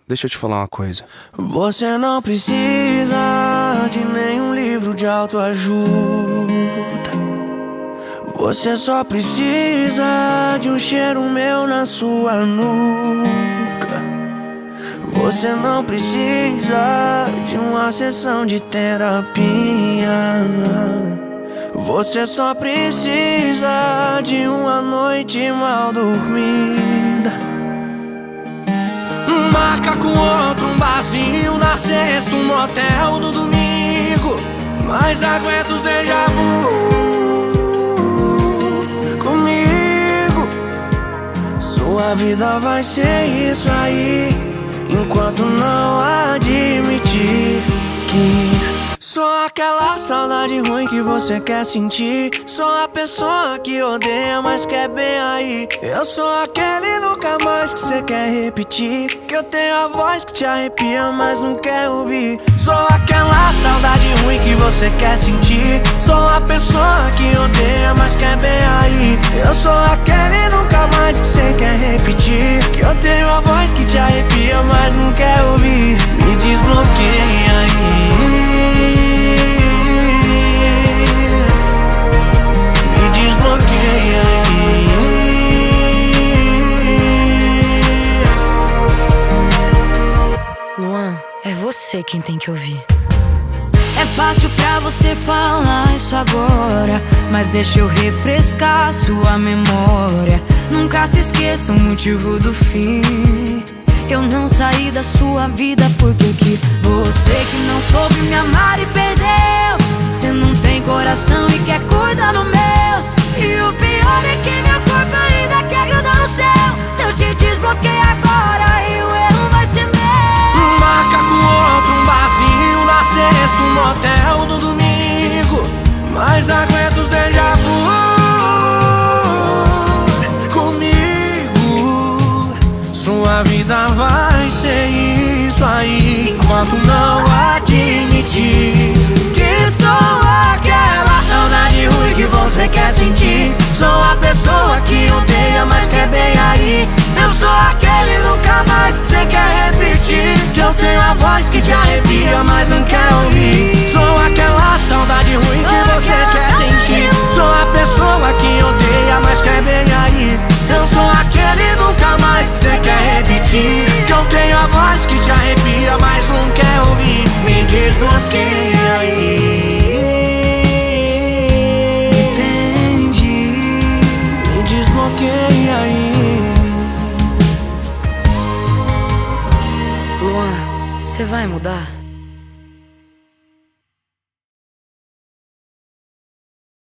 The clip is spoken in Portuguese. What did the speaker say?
deixa eu te falar uma coisa. Você não precisa de nenhum livro de autoajuda. Você só precisa de um cheiro meu na sua nuca. Você não precisa de uma sessão de terapia. Você só precisa de uma noite mal dormida. Marca com outro um barzinho na sexta, um motel no domingo. Mas aguenta os déjà vu comigo. Sua vida vai ser isso aí, enquanto não admitir que sou aquela saudade ruim que você quer sentir. Sou a pessoa que odeia, mas quer bem aí. Eu sou aquele nunca mais que você quer repetir, que eu tenho a voz que te arrepia, mas não quer ouvir. Sou aquela saudade ruim que você quer sentir. Sou a pessoa que odeia, mas quer bem aí. Eu sou aquele nunca mais que você quer repetir, que eu tenho a voz que te arrepia, mas não quer ouvir. Me desbloqueia aí. Luan, é você quem tem que ouvir. É fácil pra você falar isso agora, mas deixa eu refrescar sua memória. Nunca se esqueça o motivo do fim. Eu não saí da sua vida porque eu quis. Você que não soube me amar e perdeu. Você não tem coração e quer cuidar do meu. E o pior é que meu corpo ainda quer grudar no céu. Se eu te desbloqueio agora, e o erro vai ser meu. Marca com outro um barzinho na sexta, um motel no domingo. Mas aguenta os déjà vu comigo. Sua vida vai ser isso aí, enquanto não admitir que sou aquela saudade ruim que você quer sentir. Sou a pessoa que odeia, mas quer bem aí. Eu sou aquele nunca mais que você quer repetir, que eu tenho a voz que te arrepia, mas não quer ouvir. Sou aquela saudade ruim que você quer sentir. Sou a pessoa que odeia, mas quer bem aí. Eu sou aquele nunca mais que você quer repetir, que eu tenho a voz que te arrepia, mas não quer ouvir. Me desbloqueia aí. Desbloqueia aí. Luan, você vai mudar?